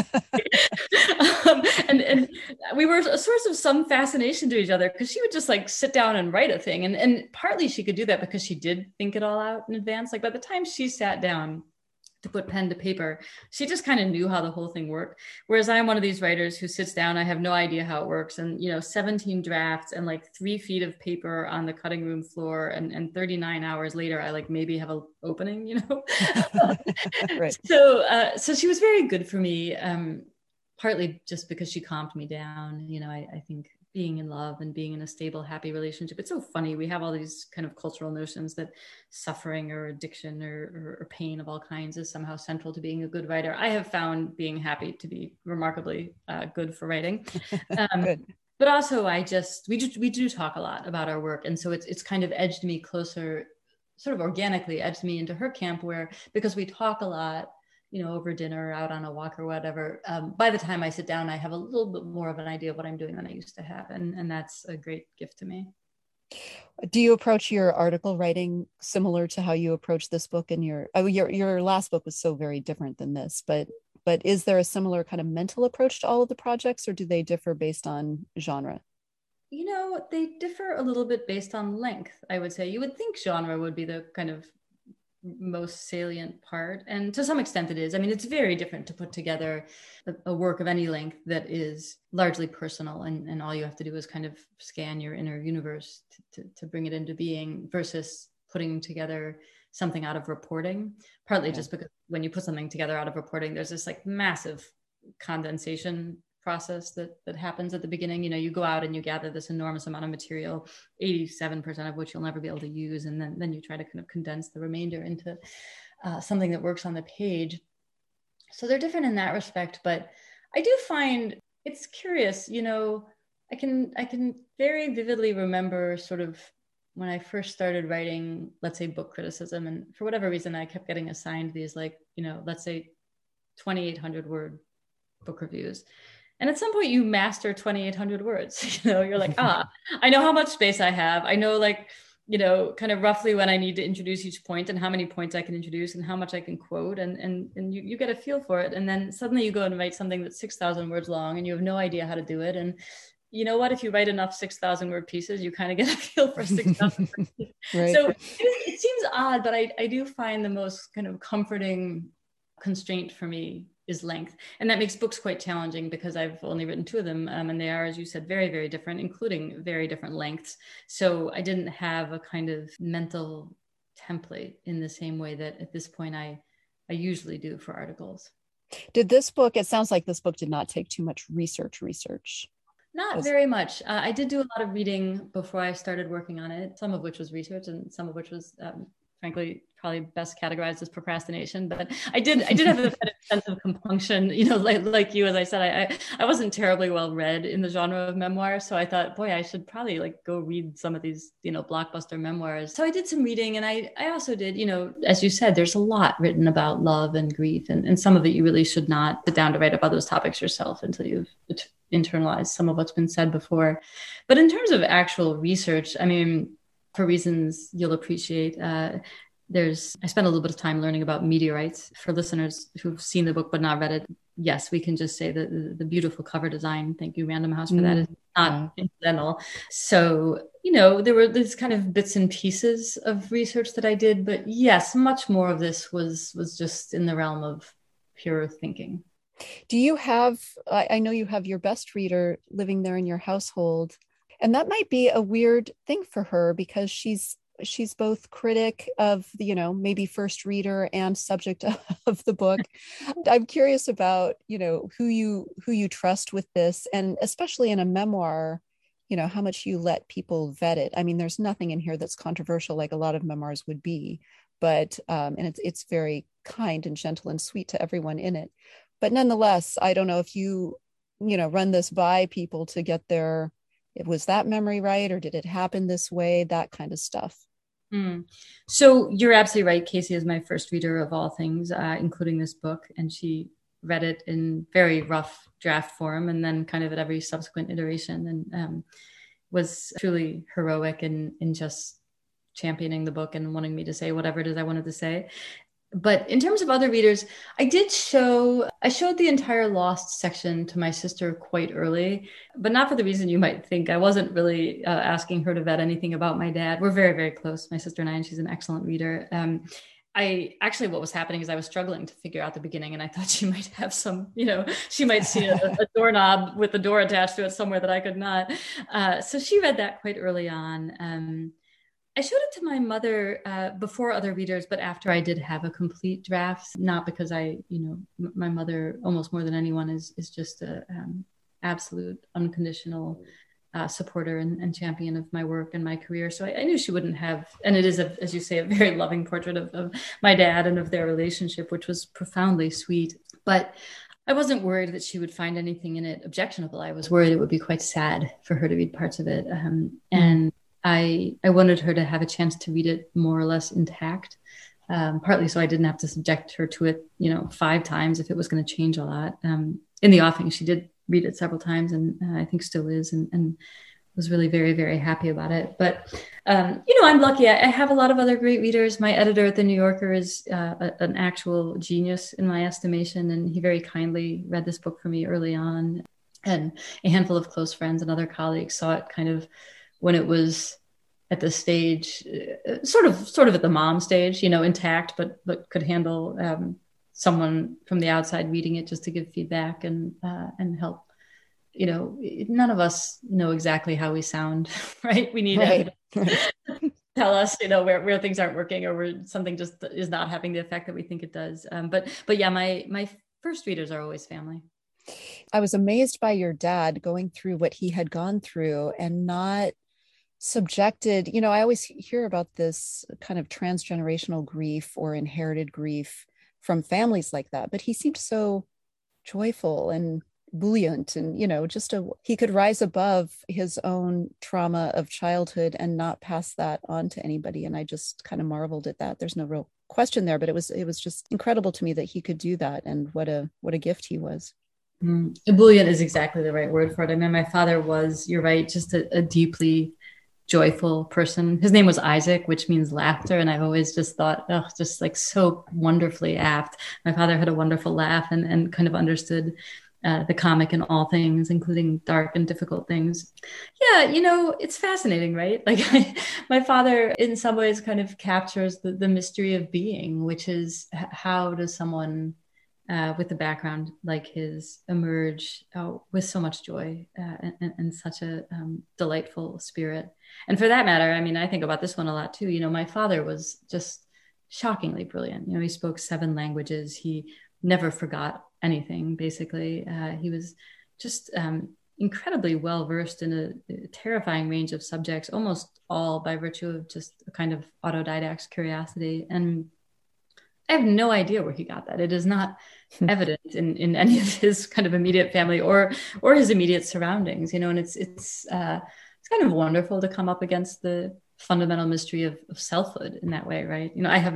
And we were a source of some fascination to each other, because she would just like sit down and write a thing. And partly she could do that because she did think it all out in advance. Like by the time she sat down to put pen to paper, she just kind of knew how the whole thing worked. Whereas I'm one of these writers who sits down, I have no idea how it works. And, 17 drafts and like 3 feet of paper on the cutting room floor. And 39 hours later, I like maybe have an opening, Right. So she was very good for me. Partly just because she calmed me down. I think being in love and being in a stable, happy relationship, it's so funny. We have all these kind of cultural notions that suffering or addiction or pain of all kinds is somehow central to being a good writer. I have found being happy to be remarkably good for writing. Good. But also we do talk a lot about our work. And so it's kind of edged me closer, sort of organically edged me into her camp, where, because we talk a lot, over dinner, out on a walk or whatever, by the time I sit down, I have a little bit more of an idea of what I'm doing than I used to have. And that's a great gift to me. Do you approach your article writing similar to how you approach this book? And your last book was so very different than this, but is there a similar kind of mental approach to all of the projects, or do they differ based on genre? They differ a little bit based on length, I would say. You would think genre would be the kind of most salient part, and to some extent it is. I mean, it's very different to put together a work of any length that is largely personal, and all you have to do is kind of scan your inner universe to bring it into being, versus putting together something out of reporting, partly just because when you put something together out of reporting, there's this like massive condensation process that happens at the beginning. You go out and you gather this enormous amount of material, 87% of which you'll never be able to use, and then you try to kind of condense the remainder into something that works on the page. So they're different in that respect, but I do find it's curious, I can very vividly remember sort of when I first started writing, let's say, book criticism, and for whatever reason, I kept getting assigned these, like, let's say 2,800 word book reviews. And at some point you master 2,800 words, you're like, I know how much space I have. I know, like, kind of roughly when I need to introduce each point and how many points I can introduce and how much I can quote, and you get a feel for it. And then suddenly you go and write something that's 6,000 words long and you have no idea how to do it. And you know what, if you write enough 6,000 word pieces, you kind of get a feel for 6,000 word pieces. Right. So it seems odd, but I do find the most kind of comforting constraint for me is length. And that makes books quite challenging because I've only written 2 of them. And they are, as you said, very, very different, including very different lengths. So I didn't have a kind of mental template in the same way that at this point I usually do for articles. Did this book, it sounds like this book did not take too much research. Not very much. I did do a lot of reading before I started working on it, some of which was research and some of which was, frankly, probably best categorized as procrastination. But I did have a sense of compunction, like you, as I said, I wasn't terribly well read in the genre of memoir. So I thought, boy, I should probably like go read some of these, blockbuster memoirs. So I did some reading, and I also did, as you said, there's a lot written about love and grief, and some of it you really should not sit down to write about those topics yourself until you've internalized some of what's been said before. But in terms of actual research, I mean, for reasons you'll appreciate, I spent a little bit of time learning about meteorites. For listeners who've seen the book but not read it, yes, we can just say that the beautiful cover design, thank you, Random House, for that, is not incidental. So, there were these kind of bits and pieces of research that I did, but yes, much more of this was just in the realm of pure thinking. Do you have, I know you have your best reader living there in your household, and that might be a weird thing for her because she's both critic of the, maybe first reader and subject of the book. I'm curious about, who you trust with this, and especially in a memoir, how much you let people vet it. I mean, there's nothing in here that's controversial like a lot of memoirs would be, but and it's very kind and gentle and sweet to everyone in it. But nonetheless, I don't know if you run this by people to get was that memory right? Or did it happen this way? That kind of stuff. So you're absolutely right. Casey is my first reader of all things, including this book. And she read it in very rough draft form and then kind of at every subsequent iteration, and was truly heroic in just championing the book and wanting me to say whatever it is I wanted to say. But in terms of other readers, I showed the entire Lost section to my sister quite early, but not for the reason you might think. I wasn't really asking her to vet anything about my dad. We're very, very close, my sister and I, and she's an excellent reader. What was happening is I was struggling to figure out the beginning, and I thought she might have some, she might see a doorknob with the door attached to it somewhere that I could not. So she read that quite early on. I showed it to my mother before other readers, but after I did have a complete draft, not because my mother, almost more than anyone, is just a absolute unconditional supporter and champion of my work and my career. So I knew she wouldn't have, and it is, as you say, a very loving portrait of my dad and of their relationship, which was profoundly sweet. But I wasn't worried that she would find anything in it objectionable. I was worried it would be quite sad for her to read parts of it. And I wanted her to have a chance to read it more or less intact, partly so I didn't have to subject her to it, 5 times if it was going to change a lot. In the offing, she did read it several times, and I think still is, and was really very, very happy about it. But, I'm lucky. I have a lot of other great readers. My editor at The New Yorker is an actual genius in my estimation, and he very kindly read this book for me early on. And a handful of close friends and other colleagues saw it kind of when it was at the stage, sort of at the mom stage, intact, but could handle someone from the outside reading it just to give feedback and help. None of us know exactly how we sound, right? We need to tell us, where things aren't working or where something just is not having the effect that we think it does. But yeah, my first readers are always family. I was amazed by your dad going through what he had gone through and not subjected, you know, I always hear about this kind of transgenerational grief or inherited grief from families like that, but he seemed so joyful and buoyant, and you know, he could rise above his own trauma of childhood and not pass that on to anybody. And I just kind of marveled at that. There's no real question there, but it was just incredible to me that he could do that, and what a gift he was. Ebullient is exactly the right word for it. I mean, my father was, you're right, just a deeply joyful person. His name was Isaac, which means laughter. And I've always just thought, oh, just like so wonderfully apt. My father had a wonderful laugh and kind of understood the comic in all things, including dark and difficult things. Yeah, you know, it's fascinating, right? Like my father in some ways kind of captures the mystery of being, which is how does someone with a background like his emerge with so much joy and such a delightful spirit. And for that matter, I mean, I think about this one a lot too. You know, my father was just shockingly brilliant. You know, he spoke 7 languages. He never forgot anything, basically. He was just incredibly well versed in a terrifying range of subjects, almost all by virtue of just a kind of autodidact curiosity. And I have no idea where he got that. It is not evident in any of his kind of immediate family or his immediate surroundings, you know. And it's kind of wonderful to come up against the fundamental mystery of selfhood in that way, right? You know, I have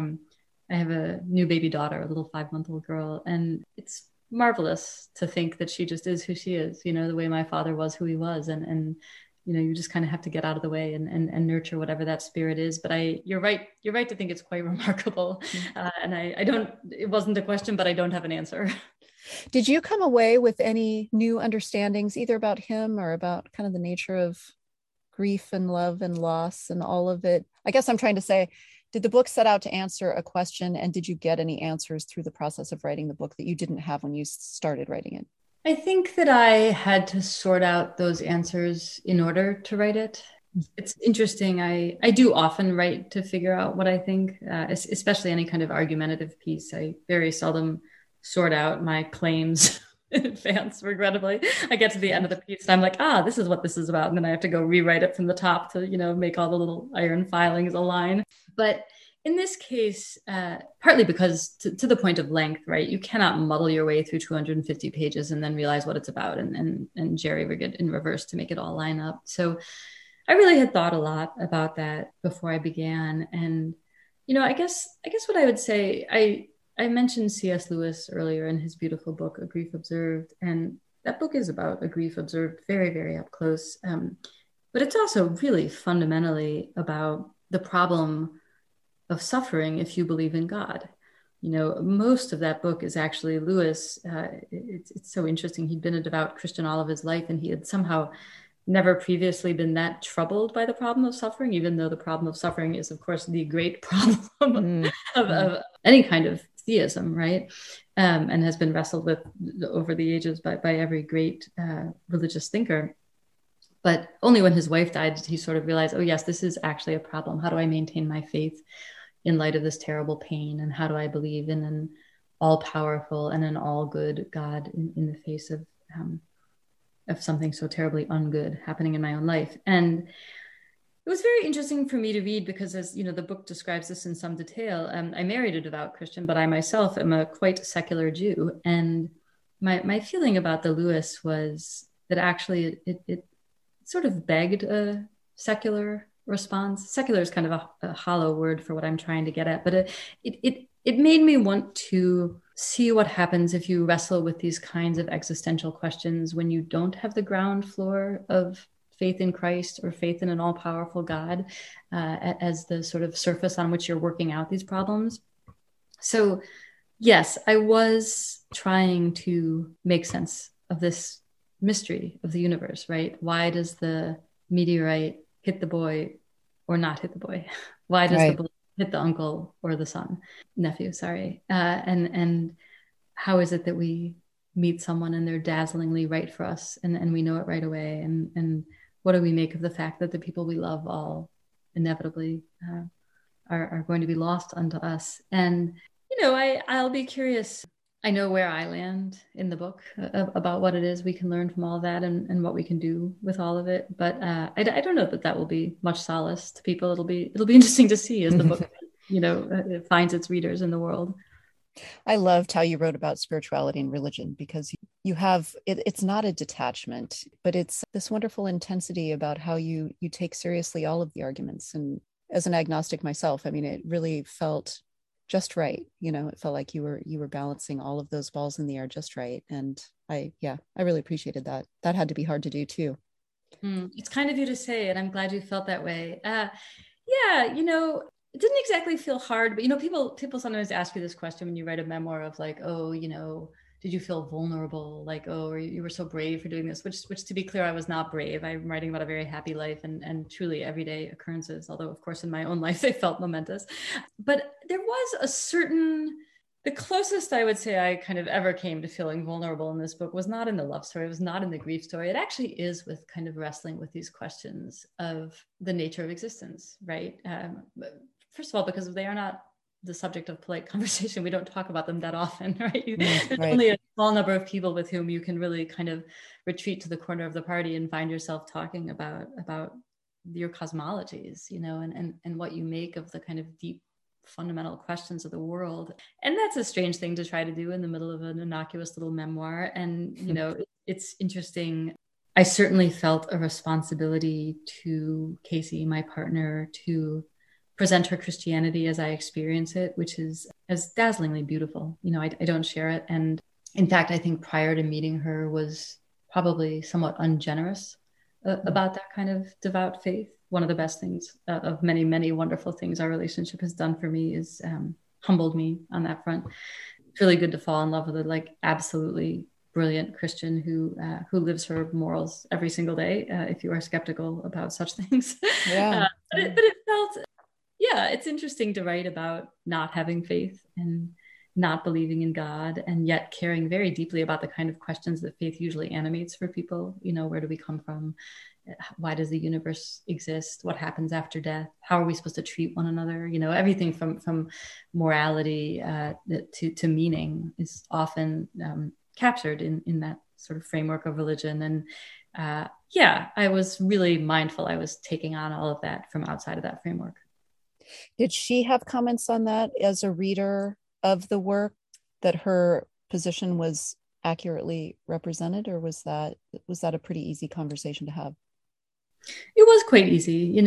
a new baby daughter, a little 5-month-old girl, and it's marvelous to think that she just is who she is, you know, the way my father was who he was. And you know, you just kind of have to get out of the way and nurture whatever that spirit is. But you're right to think it's quite remarkable. And I don't, it wasn't a question, but I don't have an answer. Did you come away with any new understandings either about him or about kind of the nature of grief and love and loss and all of it? I guess I'm trying to say, did the book set out to answer a question, and did you get any answers through the process of writing the book that you didn't have when you started writing it? I think that I had to sort out those answers in order to write it. It's interesting. I do often write to figure out what I think, especially any kind of argumentative piece. I very seldom sort out my claims in advance, regrettably. I get to the end of the piece and I'm like, this is what this is about. And then I have to go rewrite it from the top to, you know, make all the little iron filings align. But in this case, partly because to the point of length, right? You cannot muddle your way through 250 pages and then realize what it's about and jerry-rig it in reverse to make it all line up. So I really had thought a lot about that before I began. And, you know, I guess what I would say, I mentioned C.S. Lewis earlier in his beautiful book, A Grief Observed. And that book is about a grief observed very, very up close. But it's also really fundamentally about the problem of suffering if you believe in God. You know, most of that book is actually Lewis. It's so interesting. He'd been a devout Christian all of his life, and he had somehow never previously been that troubled by the problem of suffering, even though the problem of suffering is, of course, the great problem of any kind of theism, right? And has been wrestled with over the ages by every great religious thinker. But only when his wife died did he sort of realize, oh, yes, this is actually a problem. How do I maintain my faith in light of this terrible pain? And how do I believe in an all-powerful and an all-good God in the face of something so terribly ungood happening in my own life? And it was very interesting for me to read because, as you know, the book describes this in some detail. I married a devout Christian, but I myself am a quite secular Jew. And my feeling about the Lewis was that actually it sort of begged a secular response. Secular is kind of a hollow word for what I'm trying to get at, but it made me want to see what happens if you wrestle with these kinds of existential questions when you don't have the ground floor of faith in Christ or faith in an all-powerful God as the sort of surface on which you're working out these problems. So yes, I was trying to make sense of this mystery of the universe, right? Why does the meteorite hit the boy or not hit the boy? Why does the bullet hit the uncle or the nephew, sorry. And how is it that we meet someone and they're dazzlingly right for us and we know it right away? And what do we make of the fact that the people we love all inevitably are going to be lost unto us? And, you know, I'll be curious. I know where I land in the book about what it is we can learn from all of that and what we can do with all of it. But I don't know that that will be much solace to people. It'll be interesting to see as the book, it finds its readers in the world. I loved how you wrote about spirituality and religion because you have it's not a detachment, but it's this wonderful intensity about how you take seriously all of the arguments. And as an agnostic myself, I mean, it really felt just right. It felt like you were balancing all of those balls in the air just right. And I really appreciated that. That had to be hard to do too. It's kind of you to say it. I'm glad you felt that way. Yeah, it didn't exactly feel hard, but people sometimes ask you this question when you write a memoir of like, oh, did you feel vulnerable? Like, oh, or you were so brave for doing this, which to be clear, I was not brave. I'm writing about a very happy life and truly everyday occurrences, although of course in my own life they felt momentous. But there was the closest I would say I kind of ever came to feeling vulnerable in this book was not in the love story. It was not in the grief story. It actually is with kind of wrestling with these questions of the nature of existence, right? First of all, because they are not the subject of polite conversation. We don't talk about them that often, right? There's right. only a small number of people with whom you can really kind of retreat to the corner of the party and find yourself talking about your cosmologies, and what you make of the kind of deep fundamental questions of the world. And that's a strange thing to try to do in the middle of an innocuous little memoir. And, it's interesting. I certainly felt a responsibility to Casey, my partner, to present her Christianity as I experience it, which is as dazzlingly beautiful. I don't share it. And in fact, I think prior to meeting her was probably somewhat ungenerous about that kind of devout faith. One of the best things of many, many wonderful things our relationship has done for me is humbled me on that front. It's really good to fall in love with a absolutely brilliant Christian who lives her morals every single day. If you are skeptical about such things, Yeah. but it felt, yeah, it's interesting to write about not having faith and not believing in God, and yet caring very deeply about the kind of questions that faith usually animates for people. Where do we come from? Why does the universe exist? What happens after death? How are we supposed to treat one another? Everything from morality to meaning is often captured in that sort of framework of religion. And I was really mindful I was taking on all of that from outside of that framework. Did she have comments on that as a reader of the work, that her position was accurately represented, or was that a pretty easy conversation to have? It was quite easy.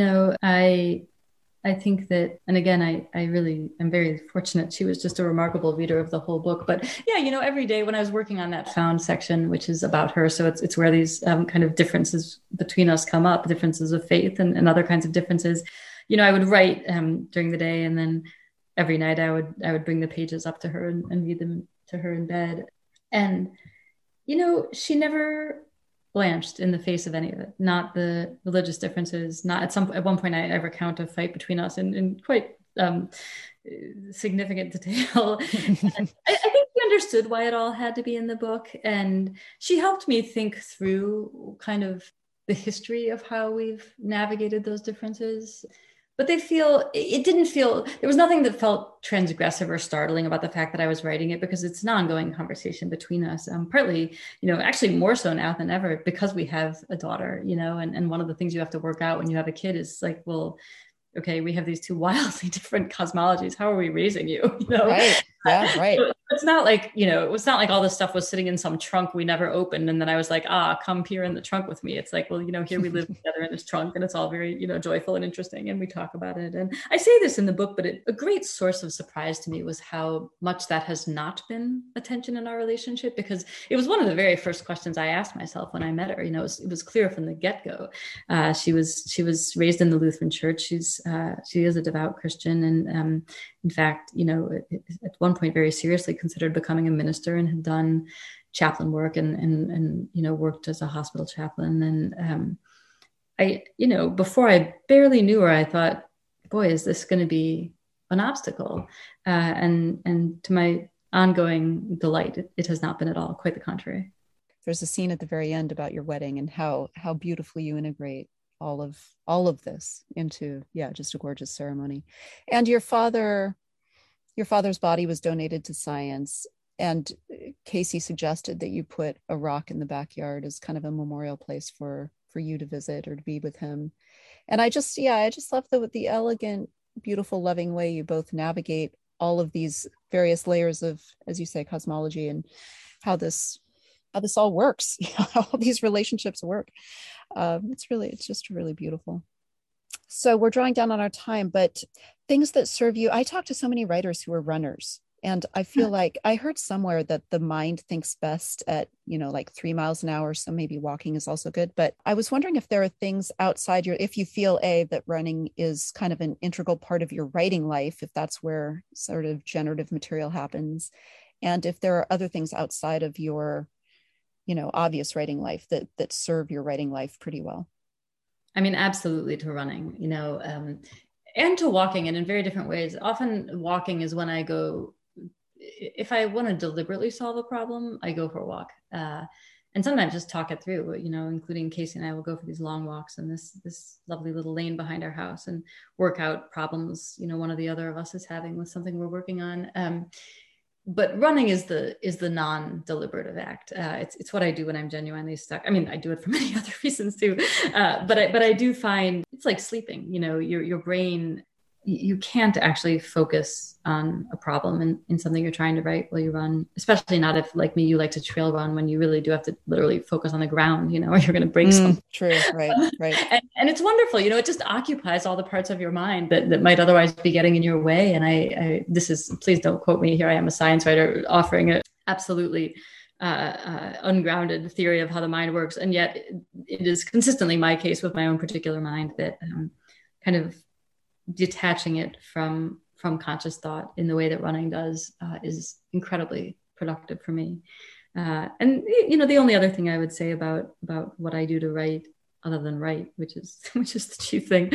I think that, and again, I really am very fortunate. She was just a remarkable reader of the whole book. But yeah, every day when I was working on that found section, which is about her, so it's where these kind of differences between us come up, differences of faith and other kinds of differences. I would write during the day, and then every night I would bring the pages up to her and read them to her in bed. And she never blanched in the face of any of it. Not the religious differences. Not at one point I ever count a fight between us in quite significant detail. I think she understood why it all had to be in the book, and she helped me think through kind of the history of how we've navigated those differences. But there was nothing that felt transgressive or startling about the fact that I was writing it, because it's an ongoing conversation between us. Partly, actually more so now than ever, because we have a daughter, and one of the things you have to work out when you have a kid is like, well, okay, we have these two wildly different cosmologies. How are we raising you? Right. Yeah, right. So it's not like, it's not like all this stuff was sitting in some trunk we never opened. And then I was like, come here in the trunk with me. It's like, well, here we live together in this trunk, and it's all very, joyful and interesting. And we talk about it. And I say this in the book, but a great source of surprise to me was how much that has not been a tension in our relationship, because it was one of the very first questions I asked myself when I met her. It was clear from the get-go. She was raised in the Lutheran Church. She is a devout Christian. And in fact, at one point very seriously considered becoming a minister, and had done chaplain work and worked as a hospital chaplain. And I before I barely knew her, I thought, boy, is this going to be an obstacle? And to my ongoing delight, it has not been at all. Quite the contrary. There's a scene at the very end about your wedding and how beautifully you integrate all of this into just a gorgeous ceremony. And your father's body was donated to science. And Casey suggested that you put a rock in the backyard as kind of a memorial place for you to visit or to be with him. And I just love the elegant, beautiful, loving way you both navigate all of these various layers of, as you say, cosmology, and how this all works, how all these relationships work. It's just really beautiful. So we're drawing down on our time, but things that serve you. I talk to so many writers who are runners, and I feel like I heard somewhere that the mind thinks best at, like 3 miles an hour. So maybe walking is also good. But I was wondering if there are things outside if you feel that running is kind of an integral part of your writing life, if that's where sort of generative material happens. And if there are other things outside of your, obvious writing life that serve your writing life pretty well. I mean, absolutely to running, and to walking, and in very different ways. Often walking is when I go, if I want to deliberately solve a problem, I go for a walk. And sometimes just talk it through, including Casey and I will go for these long walks in this lovely little lane behind our house and work out problems, one or the other of us is having with something we're working on. But running is the non-deliberative act. It's what I do when I'm genuinely stuck. I mean, I do it for many other reasons too. But I do find it's like sleeping, your brain, you can't actually focus on a problem in something you're trying to write while you run, especially not if, like me, you like to trail run, when you really do have to literally focus on the ground, or you're going to break something. True. Right. And it's wonderful. It just occupies all the parts of your mind that might otherwise be getting in your way. And please don't quote me here. I am a science writer offering it absolutely ungrounded theory of how the mind works. And yet it is consistently my case with my own particular mind that kind of detaching it from conscious thought in the way that running does is incredibly productive for me. And the only other thing I would say about what I do to write, other than write, which is the chief thing,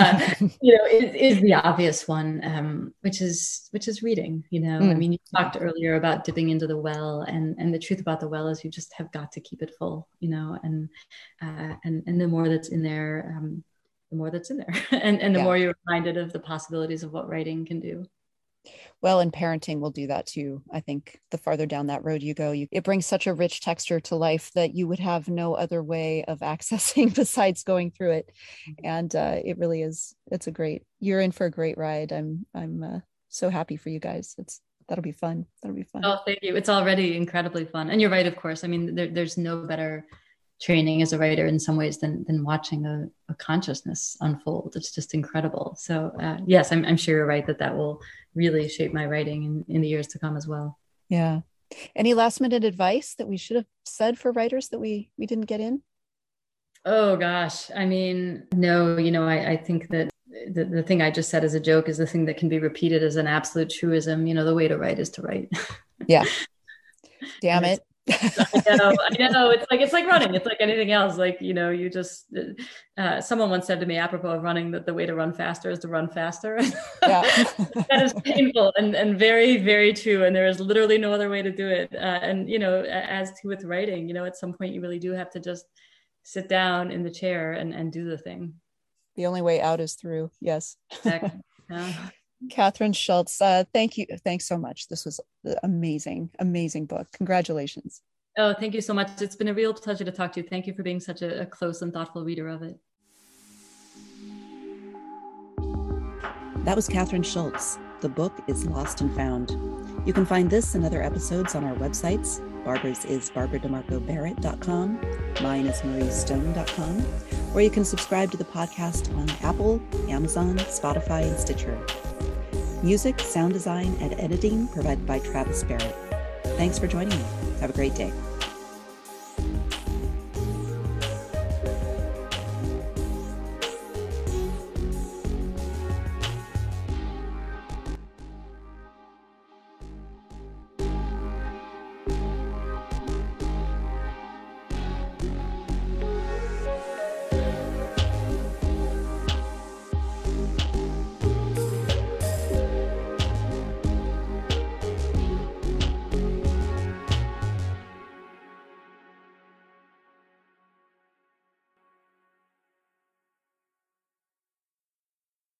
is the obvious one, which is reading. I mean, you talked earlier about dipping into the well, and the truth about the well is you just have got to keep it full. And the more that's in there, the more that's in there, and the more you're reminded of the possibilities of what writing can do. Well, and parenting will do that too. I think the farther down that road you go, it brings such a rich texture to life that you would have no other way of accessing besides going through it. And it really is. You're in for a great ride. I'm so happy for you guys. That'll be fun. Oh, thank you. It's already incredibly fun. And you're right, of course. I mean, there's no better training as a writer in some ways than watching a consciousness unfold. It's just incredible. So yes, I'm sure you're right that will really shape my writing in the years to come as well. Yeah. Any last minute advice that we should have said for writers that we didn't get in? Oh gosh. I mean, no, I think that the thing I just said as a joke is the thing that can be repeated as an absolute truism. The way to write is to write. Yeah. Damn it. I know. It's like running. It's like anything else. Like, you just, someone once said to me, apropos of running, that the way to run faster is to run faster. Yeah. That is painful and very, very true. And there is literally no other way to do it. And, as to with writing, at some point you really do have to just sit down in the chair and do the thing. The only way out is through. Yes. Exactly. Yeah. Kathryn Schulz, thank you. Thanks so much. This was an amazing book. Congratulations. Oh, thank you so much. It's been a real pleasure to talk to you. Thank you for being such a close and thoughtful reader of it. That was Kathryn Schulz. The book is Lost and Found. You can find this and other episodes on our websites. Barbara's is barbarademarcobarrett.com. Mine is mariestone.com. Or you can subscribe to the podcast on Apple, Amazon, Spotify, and Stitcher. Music, sound design, and editing provided by Travis Barrett. Thanks for joining me. Have a great day.